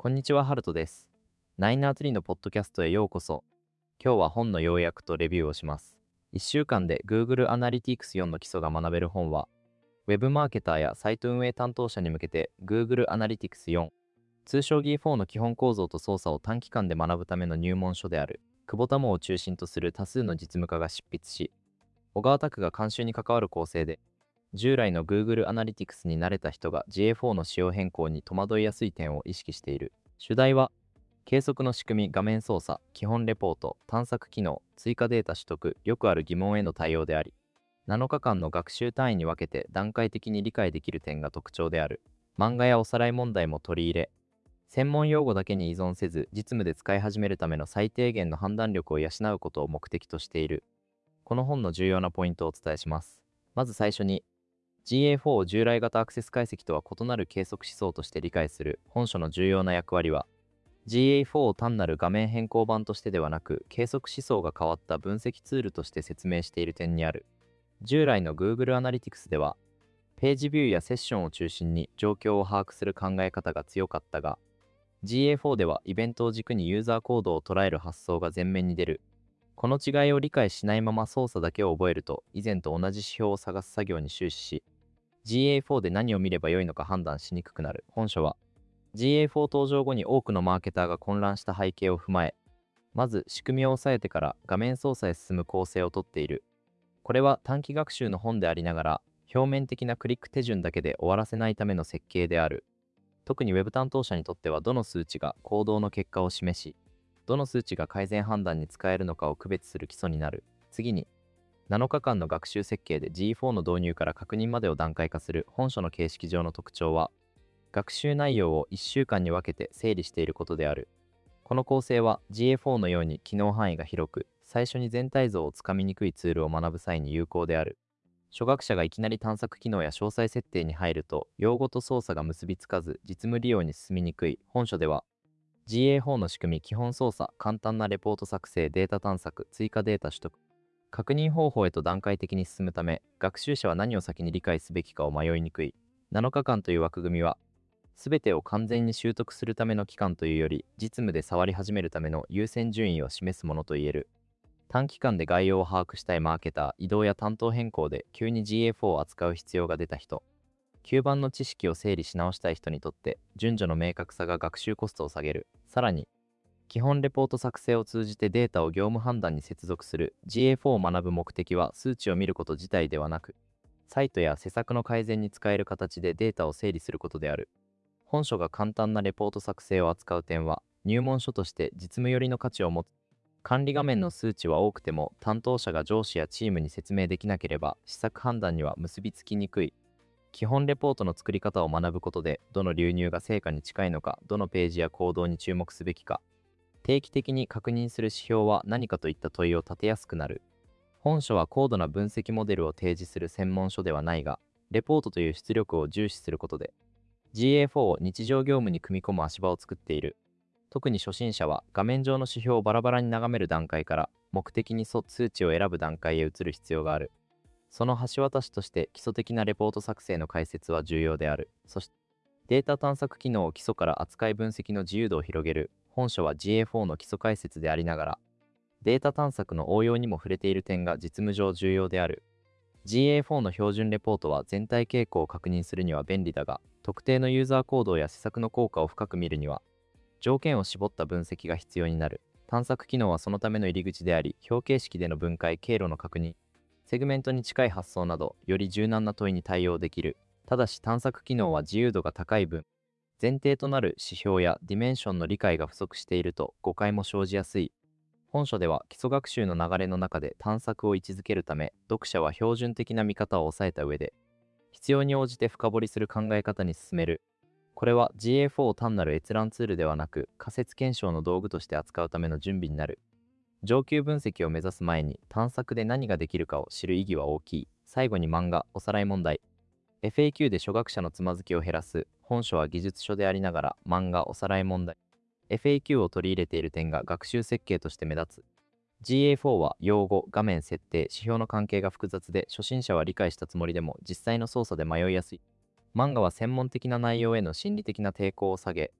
こんにちは、ハルトです。ナイナーツリーのポッドキャストへようこそ。今日は本の要約とレビューをします。1週間で Google Analytics 4の基礎が学べる本は、Web マーケターやサイト運営担当者に向けて Google Analytics 4、通称 G4 の基本構造と操作を短期間で学ぶための入門書である、久保田門を中心とする多数の実務家が執筆し、小川拓が監修に関わる構成で、従来の Google Analytics に慣れた人が GA4 の仕様変更に戸惑いやすい点を意識している。主題は、計測の仕組み、画面操作、基本レポート、探索機能、追加データ取得、よくある疑問への対応であり、7日間の学習単位に分けて段階的に理解できる点が特徴である。漫画やおさらい問題も取り入れ、専門用語だけに依存せず、実務で使い始めるための最低限の判断力を養うことを目的としている。この本の重要なポイントをお伝えします。まず最初に、GA4 を従来型アクセス解析とは異なる計測思想として理解する本書の重要な役割は、GA4 を単なる画面変更版としてではなく、計測思想が変わった分析ツールとして説明している点にある。従来の Google Analytics では、ページビューやセッションを中心に状況を把握する考え方が強かったが、GA4 ではイベントを軸にユーザーコードを捉える発想が前面に出る。この違いを理解しないまま操作だけを覚えると、以前と同じ指標を探す作業に終始し、GA4 で何を見ればよいのか判断しにくくなる。本書は、GA4 登場後に多くのマーケターが混乱した背景を踏まえ、まず仕組みを押さえてから画面操作へ進む構成をとっている。これは短期学習の本でありながら、表面的なクリック手順だけで終わらせないための設計である。特に Web 担当者にとってはどの数値が行動の結果を示し、どの数値が改善判断に使えるのかを区別する基礎になる。次に、7日間の学習設計で G4 の導入から確認までを段階化する本書の形式上の特徴は、学習内容を1週間に分けて整理していることである。この構成は GA4 のように機能範囲が広く、最初に全体像をつかみにくいツールを学ぶ際に有効である。初学者がいきなり探索機能や詳細設定に入ると、用語と操作が結びつかず、実務利用に進みにくい。本書では、GA4 の仕組み、基本操作、簡単なレポート作成、データ探索、追加データ取得、確認方法へと段階的に進むため、学習者は何を先に理解すべきかを迷いにくい。7日間という枠組みは、すべてを完全に習得するための期間というより、実務で触り始めるための優先順位を示すものといえる。短期間で概要を把握したいマーケター、移動や担当変更で急に GA4 を扱う必要が出た人、吸盤の知識を整理し直したい人にとって、順序の明確さが学習コストを下げる。さらに、基本レポート作成を通じてデータを業務判断に接続する GA4 を学ぶ目的は数値を見ること自体ではなく、サイトや施策の改善に使える形でデータを整理することである。本書が簡単なレポート作成を扱う点は、入門書として実務寄りの価値を持つ。管理画面の数値は多くても、担当者が上司やチームに説明できなければ、施策判断には結びつきにくい。基本レポートの作り方を学ぶことで、どの流入が成果に近いのか、どのページや行動に注目すべきか、定期的に確認する指標は何かといった問いを立てやすくなる。本書は高度な分析モデルを提示する専門書ではないが、レポートという出力を重視することで、GA4 を日常業務に組み込む足場を作っている。特に初心者は画面上の指標をバラバラに眺める段階から目的に沿数値を選ぶ段階へ移る必要がある。その橋渡しとして基礎的なレポート作成の解説は重要である。そして、データ探索機能を基礎から扱い分析の自由度を広げる。本書は GA4 の基礎解説でありながら、データ探索の応用にも触れている点が実務上重要である。GA4 の標準レポートは全体傾向を確認するには便利だが、特定のユーザー行動や施策の効果を深く見るには、条件を絞った分析が必要になる。探索機能はそのための入り口であり、表形式での分解、経路の確認、セグメントに近い発想など、より柔軟な問いに対応できる。ただし探索機能は自由度が高い分、前提となる指標やディメンションの理解が不足していると誤解も生じやすい。本書では基礎学習の流れの中で探索を位置づけるため、読者は標準的な見方を抑えた上で、必要に応じて深掘りする考え方に進める。これは GA4 を単なる閲覧ツールではなく、仮説検証の道具として扱うための準備になる。上級分析を目指す前に探索で何ができるかを知る意義は大きい。最後に漫画、おさらい問題。FAQ で初学者のつまずきを減らす。本書は技術書でありながら漫画、おさらい問題。FAQ を取り入れている点が学習設計として目立つ。GA4 は用語、画面設定、指標の関係が複雑で初心者は理解したつもりでも実際の操作で迷いやすい。漫画は専門的な内容への心理的な抵抗を下げ、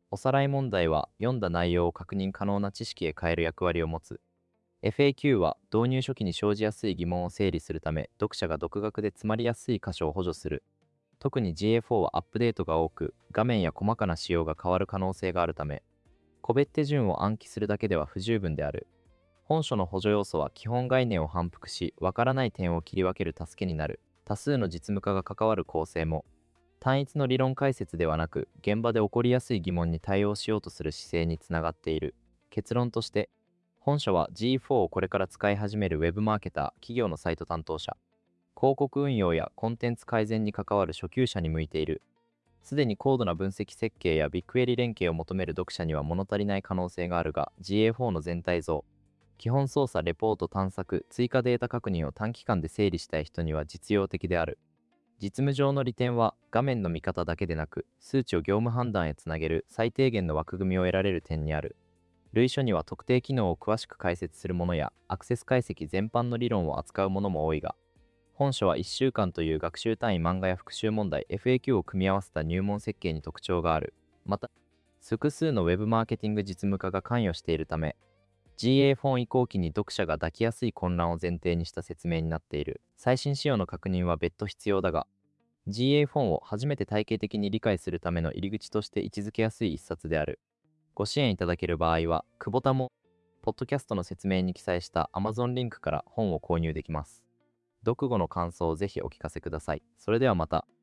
おさらい問題は読んだ内容を確認可能な知識へ変える役割を持つ。FAQ は導入初期に生じやすい疑問を整理するため、読者が独学で詰まりやすい箇所を補助する。特に GA4 はアップデートが多く、画面や細かな仕様が変わる可能性があるため、個別手順を暗記するだけでは不十分である。本書の補助要素は基本概念を反復し、わからない点を切り分ける助けになる。多数の実務家が関わる構成も、単一の理論解説ではなく、現場で起こりやすい疑問に対応しようとする姿勢につながっている。結論として、本書は G4 をこれから使い始めるウェブマーケター、企業のサイト担当者、広告運用やコンテンツ改善に関わる初級者に向いている。すでに高度な分析設計やビッグクエリ連携を求める読者には物足りない可能性があるが、GA4 の全体像、基本操作、レポート、探索、追加データ確認を短期間で整理したい人には実用的である。実務上の利点は、画面の見方だけでなく、数値を業務判断へつなげる最低限の枠組みを得られる点にある。類書には特定機能を詳しく解説するものや、アクセス解析全般の理論を扱うものも多いが、本書は1週間という学習単位漫画や復習問題 FAQ を組み合わせた入門設計に特徴がある。また、複数のウェブマーケティング実務家が関与しているため、GA フォン移行期に読者が抱きやすい混乱を前提にした説明になっている。最新仕様の確認は別途必要だが、GA フォンを初めて体系的に理解するための入り口として位置づけやすい一冊である。ご支援いただける場合は、久保田も、ポッドキャストの説明に記載した Amazon リンクから本を購入できます。読後の感想をぜひお聞かせください。それではまた。